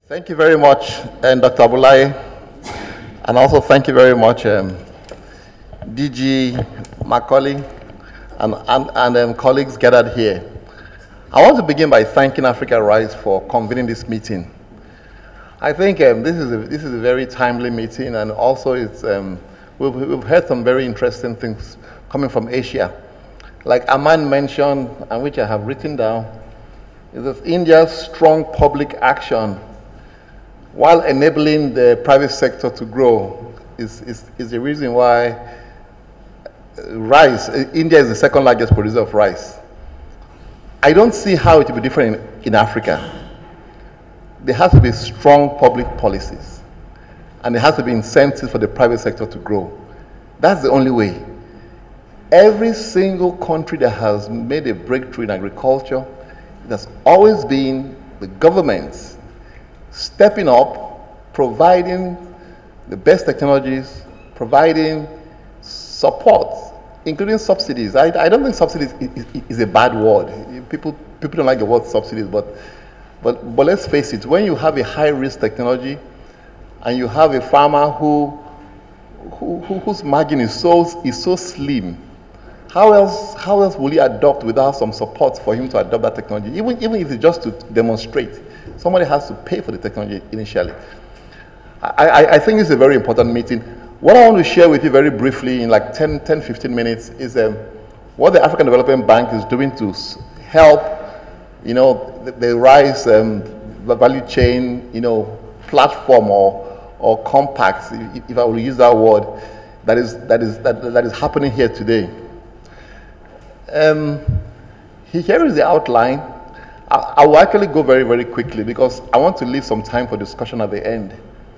Thank you very much, Dr. Abulai, and also thank you very much, DG Macaulay and colleagues gathered here. I want to begin by thanking Africa Rise for convening this meeting. I think this is a very timely meeting, and also we've heard some very interesting things coming from Asia. Like Aman mentioned, and which I have written down, is that India's strong public action while enabling the private sector to grow is the reason why rice, India is the second largest producer of rice. I don't see how it will be different in Africa. There has to be strong public policies, and there has to be incentives for the private sector to grow. That's the only way. Every single country that has made a breakthrough in agriculture, it has always been the governments stepping up, providing the best technologies, providing support, including subsidies. I don't think subsidies is a bad word. People don't like the word subsidies, but let's face it, when you have a high-risk technology and you have a farmer whose margin is so slim, how else will he adopt without some support for him to adopt that technology? Even if it's just to demonstrate, somebody has to pay for the technology initially. I think it's a very important meeting. What I want to share with you very briefly in like 10-15 minutes is what the African Development Bank is doing to help, the rice value chain, platform or compact, if I will use that word, that is happening here today. Here is the outline. I will actually go very, very quickly because I want to leave some time for discussion at the end.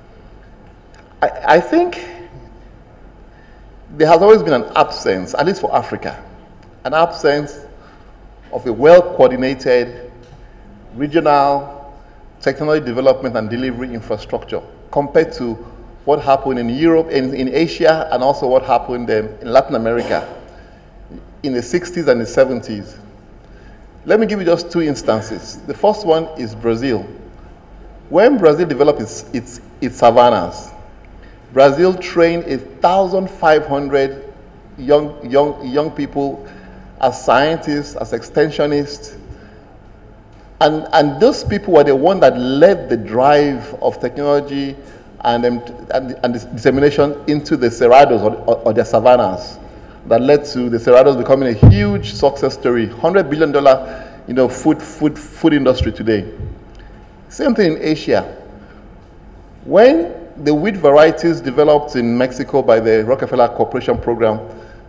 I think there has always been an absence, at least for Africa, an absence of a well-coordinated regional technology development and delivery infrastructure compared to what happened in Europe, in Asia, and also what happened in Latin America in the 60s and the 70s. Let me give you just two instances. The first one is Brazil. When Brazil developed its savannas, Brazil trained 1,500 young people as scientists, as extensionists, and those people were the ones that led the drive of technology and dissemination into the cerrados or the savannas. That led to the cerrados becoming a huge success story, $100 billion, food industry today. Same thing in Asia. When the wheat varieties developed in Mexico by the Rockefeller Corporation program,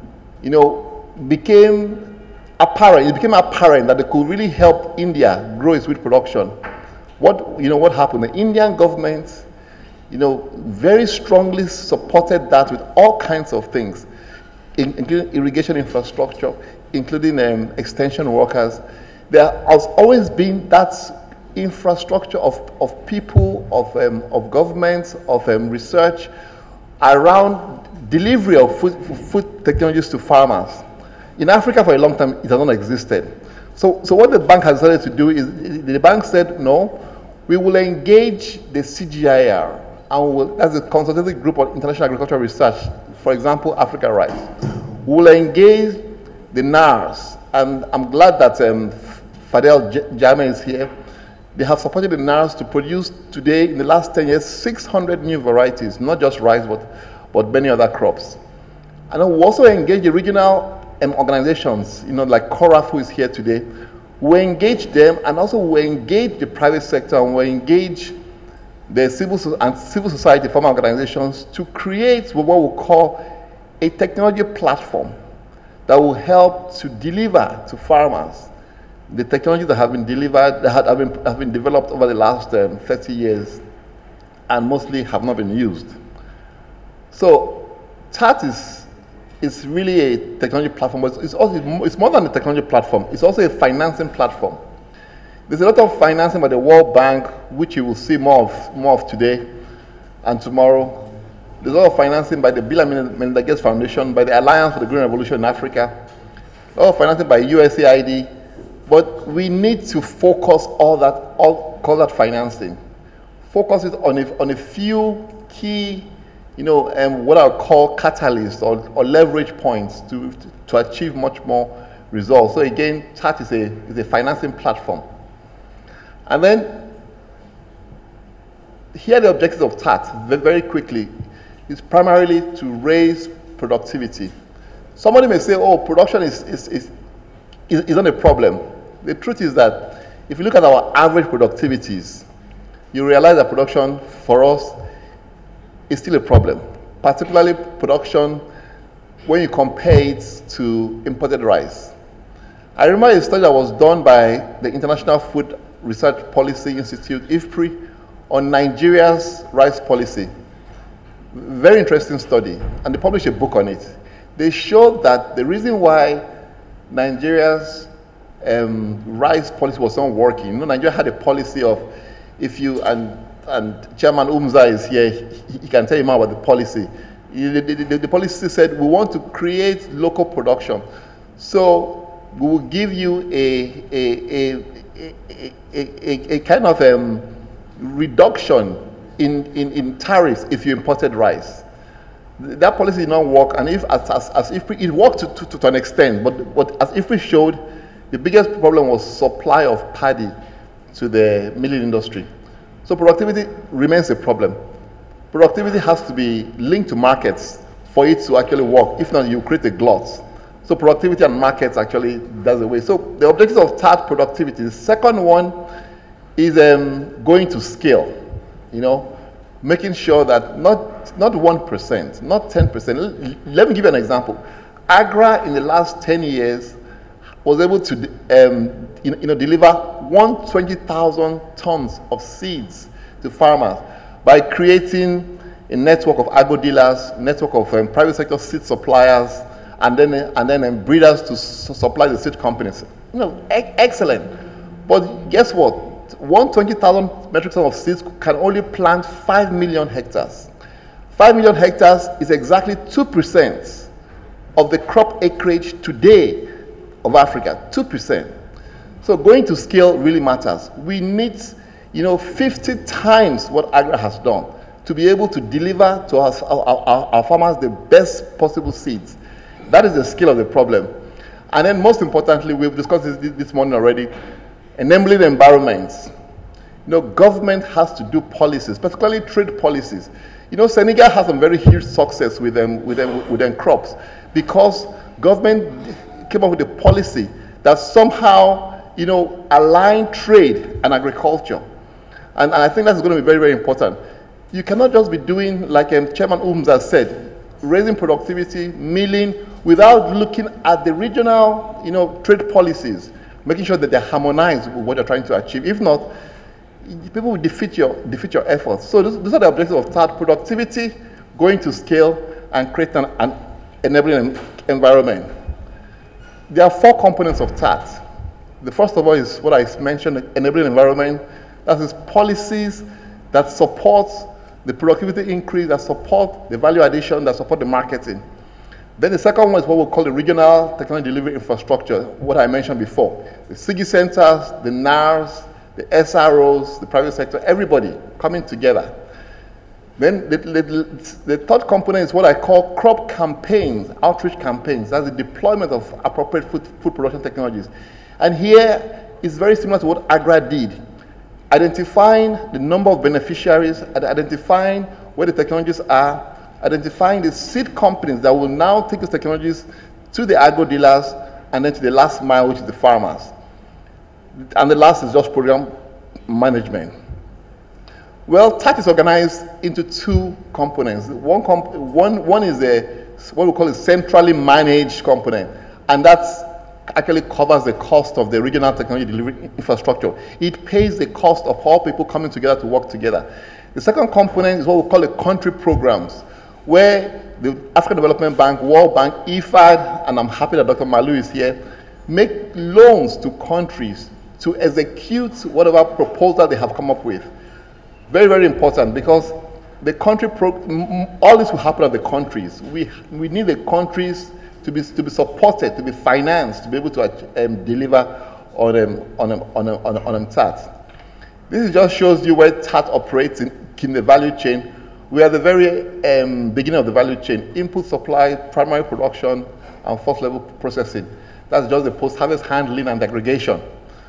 it became apparent that they could really help India grow its wheat production. What happened? The Indian government, very strongly supported that with all kinds of things, including irrigation infrastructure, including extension workers. There has always been that infrastructure of people, of governments, of research around delivery of food technologies to farmers. In Africa, for a long time, it has not existed. So what the bank has decided to do is, the bank said, no, we will engage the CGIAR, and that's a consultative group of international agricultural research, for example, Africa Rise. We will engage the NARS, and I'm glad that Fadel Jame is here. They have supported the NARS to produce today, in the last 10 years, 600 new varieties, not just rice, but many other crops. And we'll also engage the regional organizations, like CORAF, who is here today. We engage them, and also we engage the private sector, and we engage the civil society farmer organizations to create what we call a technology platform that will help to deliver to farmers the technologies that have been delivered, that have been developed over the last 30 years and mostly have not been used. So TAT is really a technology platform, but it's more than a technology platform. It's also a financing platform. There's a lot of financing by the World Bank, which you will see more of today and tomorrow. There's a lot of financing by the Bill and Melinda Gates Foundation, by the Alliance for the Green Revolution in Africa, a lot of financing by USAID, but we need to focus all that financing focuses on a few key, what I would call catalysts or leverage points to achieve much more results. So again, TAT is a financing platform. And then here are the objectives of TAT, very quickly. It's primarily to raise productivity. Somebody may say, oh, production is not a problem. The truth is that if you look at our average productivities, you realize that production for us is still a problem, particularly production when you compare it to imported rice. I remember a study that was done by the International Food Research Policy Institute, IFPRI, on Nigeria's rice policy. Very interesting study, and they published a book on it. They showed that the reason why Nigeria's rice policy was not working, Nigeria had a policy of, if you, and Chairman Umza is here, he can tell you more about the policy. The policy said, we want to create local production. So we will give you a kind of reduction in tariffs if you imported rice. That policy did not work, and if it worked to an extent, but as IFPRI showed, the biggest problem was supply of paddy to the milling industry. So productivity remains a problem. Productivity has to be linked to markets for it to actually work. If not, you create a glut. So productivity and markets actually does away. So the objectives of TAT productivity. The second one is going to scale. Making sure that not 1%, not 10%. Let me give you an example. AGRA in the last 10 years was able to deliver 120,000 tons of seeds to farmers by creating a network of agro dealers, network of private sector seed suppliers, and then breeders to supply the seed companies. Excellent. But guess what? 120,000 metric tons of seeds can only plant 5 million hectares. 5 million hectares is exactly 2% of the crop acreage today of Africa, 2%. So going to scale really matters. We need, 50 times what AGRA has done to be able to deliver to our farmers the best possible seeds. That is the scale of the problem. And then most importantly, we've discussed this morning already, enabling environments. Government has to do policies, particularly trade policies. Senegal has some very huge success with them crops because government came up with a policy that somehow, align trade and agriculture. And I think that's going to be very, very important. You cannot just be doing, like Chairman Umza said, raising productivity, milling, without looking at the regional, trade policies, making sure that they're harmonized with what you're trying to achieve. If not, people will defeat your efforts. So those are the objectives of TAT: productivity, going to scale, and create an enabling environment. There are 4 components of TAT. The first of all is what I mentioned, enabling environment. That is policies that support the productivity increase, that support the value addition, that support the marketing. Then the second one is what we call the regional technology delivery infrastructure, what I mentioned before. The SIGI centers, the NARS, the SROs, the private sector, everybody coming together. Then the third component is what I call crop campaigns, outreach campaigns. That's the deployment of appropriate food production technologies. And here is very similar to what AGRA did. Identifying the number of beneficiaries, identifying where the technologies are, identifying the seed companies that will now take these technologies to the agro dealers and then to the last mile, which is the farmers. And the last is just program management. Well, TAT is organized into 2 components. One is what we call a centrally managed component, and that's actually covers the cost of the regional technology delivery infrastructure. It pays the cost of all people coming together to work together. The second component is what we call the country programs, where the African Development Bank, World Bank, IFAD, and I'm happy that Dr. Malu is here, make loans to countries to execute whatever proposal they have come up with. Very, very important, because the country, all this will happen at the countries. We need the countries to be supported, to be financed, to be able to deliver on TAT. This just shows you where TAT operates in the value chain. We are at the very beginning of the value chain: input, supply, primary production, and first level processing. That's just the post-harvest handling and aggregation.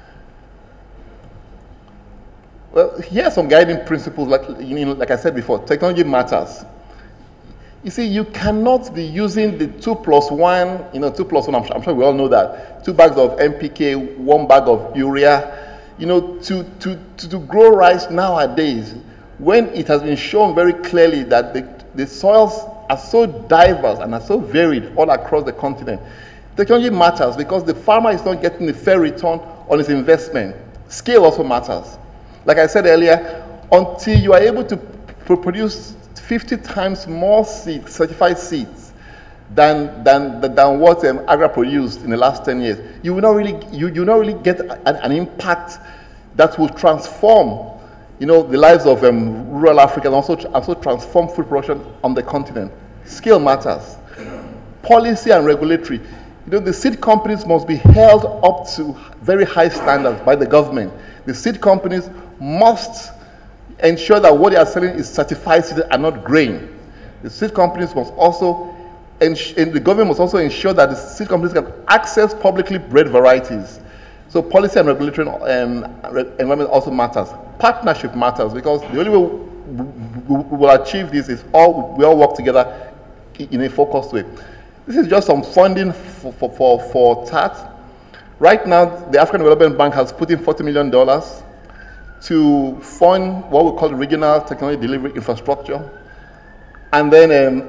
Well, here are some guiding principles. Like I said before, technology matters. You see, you cannot be using the 2+1, 2+1, I'm sure we all know that, 2 bags of NPK, 1 bag of urea, to grow rice nowadays, when it has been shown very clearly that the soils are so diverse and are so varied all across the continent. Technology matters because the farmer is not getting a fair return on his investment. Scale also matters. Like I said earlier, until you are able to produce 50 times more seeds, certified seeds, than what Agra produced in the last 10 years, you will not really get an impact that will transform, the lives of rural Africa and also transform food production on the continent. Scale matters. Policy and regulatory. The seed companies must be held up to very high standards by the government. The seed companies must ensure that what they are selling is certified seed and not grain. The seed companies must also, and the government must also ensure that the seed companies can access publicly bred varieties. So policy and regulatory environment also matters. Partnership matters because the only way we will achieve this is we all work together in a focused way. This is just some funding for TAT. Right now, the African Development Bank has put in $40 million to fund what we call the regional technology delivery infrastructure. And then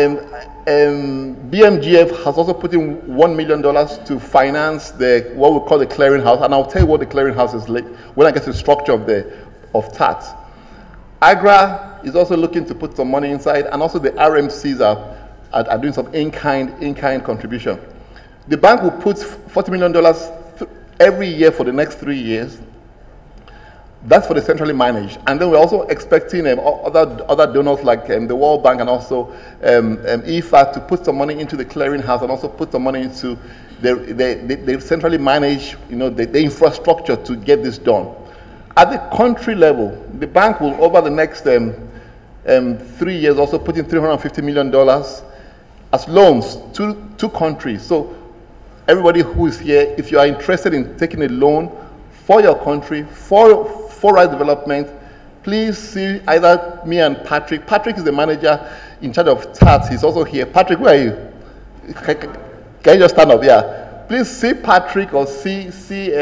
BMGF has also put in $1 million to finance what we call the clearinghouse. And I'll tell you what the clearinghouse is like when I get to the structure of TAT. AGRA is also looking to put some money inside, and also the RMCs are doing some in-kind contribution. The bank will put $40 million every year for the next 3 years. That's for the centrally managed. And then we're also expecting other donors like the World Bank and also IFA to put some money into the clearinghouse and also put some money into the centrally managed, the infrastructure to get this done. At the country level, the bank will, over the next 3 years, also put in $350 million as loans to countries. So everybody who is here, if you are interested in taking a loan for your country, for rice development, please see either me and Patrick. Patrick is the manager in charge of TAT. He's also here. Patrick, where are you? Can you just stand up? Yeah. Please see Patrick or see me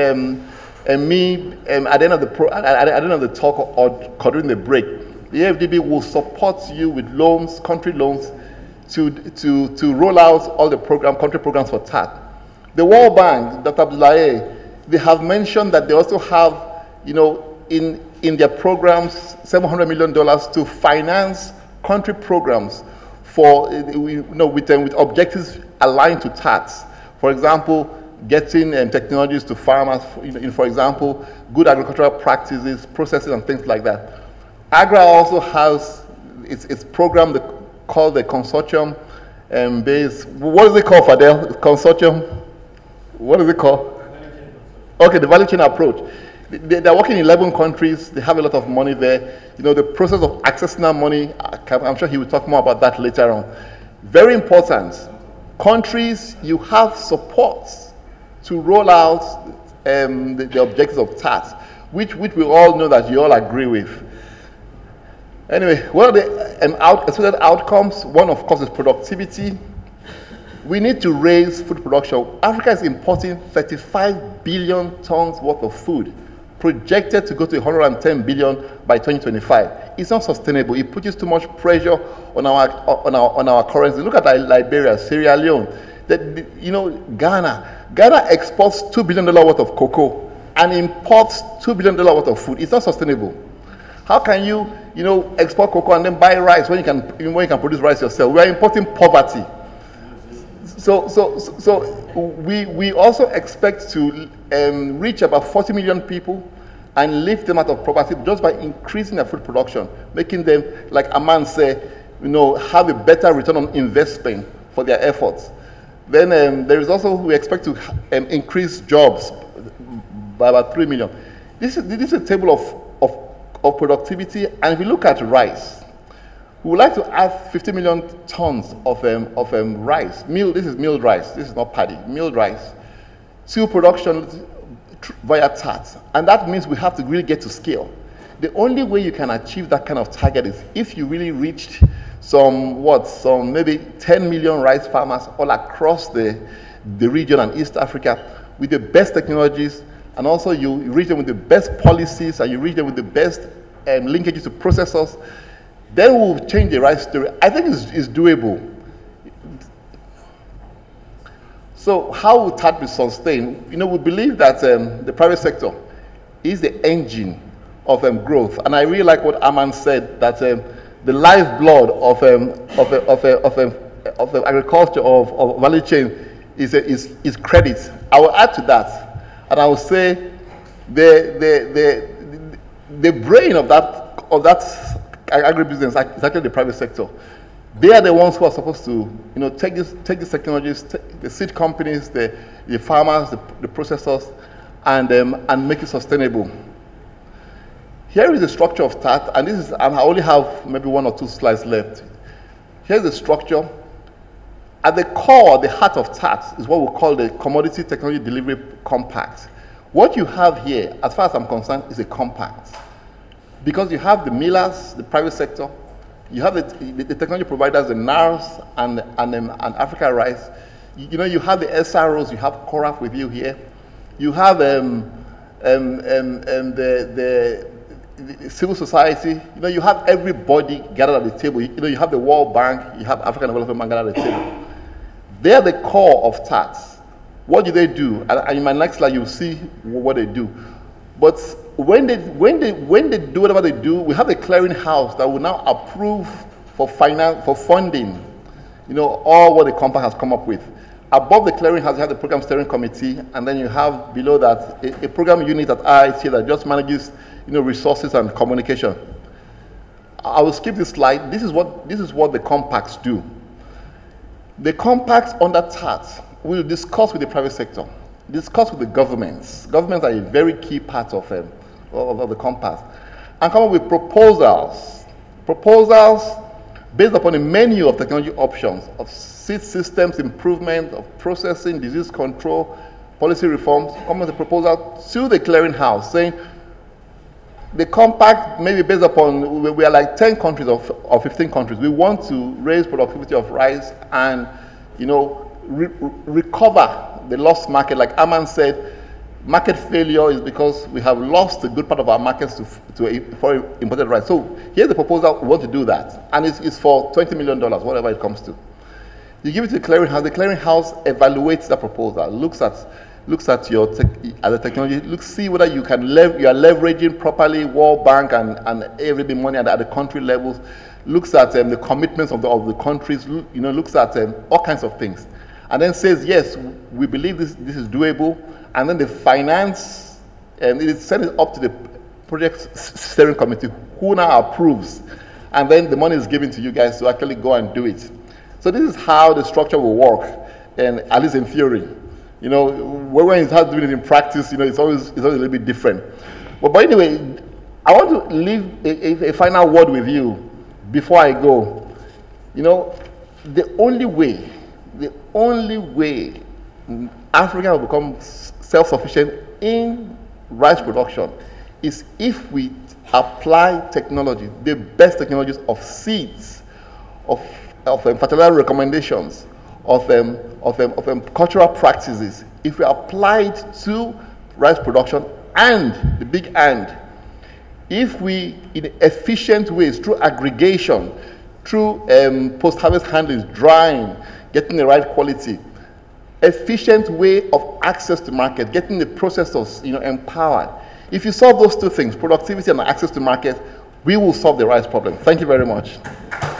at the end of the talk or during the break. The AFDB will support you with loans, country loans, to roll out all the country programs for TAT. The World Bank, Dr. Abdullahi, they have mentioned that they also have, in their programs, $700 million to finance country programs with objectives aligned to TATs. For example, getting technologies to farmers, for example, good agricultural practices, processes, and things like that. AGRA also has its program called the consortium based. What is it called, Fadel? Consortium? What is it called? Okay, the value chain approach. They're working in 11 countries. They have a lot of money there. The process of accessing that money, I'm sure he will talk more about that later on. Very important. Countries, you have support to roll out the objectives of TAT, which we all know that you all agree with. Anyway, what are the expected outcomes? One, of course, is productivity. We need to raise food production. Africa is importing 35 billion tons worth of food, projected to go to 110 billion by 2025. It's not sustainable. It puts too much pressure on our currency. Look at Liberia, Sierra Leone, Ghana exports $2 billion worth of cocoa and imports $2 billion worth of food. It's not sustainable. How can you export cocoa and then buy rice when you can produce rice yourself? We are importing poverty. So we also expect to reach about 40 million people and lift them out of poverty just by increasing their food production, making them, like Aman said, have a better return on investment for their efforts. Then there is also, we expect to increase jobs by about 3 million. This is a table of of productivity. And if you look at rice, we would like to add 50 million tons of rice. This is milled rice. This is not paddy. Milled rice to production via TAT. And that means we have to really get to scale. The only way you can achieve that kind of target is if you really reached some maybe 10 million rice farmers all across the region and East Africa with the best technologies, and also you reach them with the best policies, and you reach them with the best linkages to processors. Then we'll change the rice story. I think it's doable. So how will TAT be sustained? We believe that the private sector is the engine of growth. And I really like what Arman said, that the lifeblood of agriculture, of value chain, is credit. I will add to that, and I will say the brain of that agribusiness is actually the private sector. They are the ones who are supposed to, take these technologies, the seed companies, the farmers, the processors, and make it sustainable. Here is the structure of TAT, and I only have maybe 1 or 2 slides left. Here's the structure. At the core, the heart of TAT is what we call the Commodity Technology Delivery Compact. What you have here, as far as I'm concerned, is a compact. Because you have the millers, the private sector, you have the technology providers, the NARS and Africa Rice. You have the SROs, you have Coraf with you here. You have the civil society. You have everybody gathered at the table. You have the World Bank, you have African Development Bank gathered at the table. They are the core of TAT. What do they do? And in my next slide, you'll see what they do. But when they do whatever they do, we have a clearing house that will now approve for funding, all what the compact has come up with. Above the clearing house, you have the program steering committee, and then you have below that a program unit at IIT that just manages, resources and communication. I will skip this slide. This is what the compacts do. The compacts under TAT will discuss with the private sector, discuss with the governments. Governments are a very key part of the compact, and come up with proposals based upon a menu of technology options, of seed systems improvement, of processing, disease control, policy reforms. Come with a proposal to the clearinghouse saying the compact may be based upon, we are like 10 countries or 15 countries. We want to raise productivity of rice and recover the lost market. Like Arman said, market failure is because we have lost a good part of our markets for imported rice. So here's the proposal, we want to do that. And it's for $20 million, whatever it comes to. You give it to the clearinghouse. The clearinghouse evaluates that proposal, looks at the technology, see whether you are leveraging properly World Bank and everyday money at the country levels, looks at the commitments of the countries, looks at all kinds of things, and then says, yes, we believe this is doable, and then the finance, and it is sent up to the project steering committee, who now approves, and then the money is given to you guys to actually go and do it. So this is how the structure will work, and at least in theory. When you start doing it in practice, it's always a little bit different. But anyway, I want to leave a final word with you before I go. The only way Africa will become self-sufficient in rice production is if we apply technology, the best technologies of seeds, of fertilizer recommendations, of cultural practices. If we apply it to rice production, and the big and, if we, in efficient ways, through aggregation, through post-harvest handling, drying, getting the right quality, efficient way of access to market, getting the processors empowered. If you solve those two things, productivity and access to market, we will solve the rice problem. Thank you very much.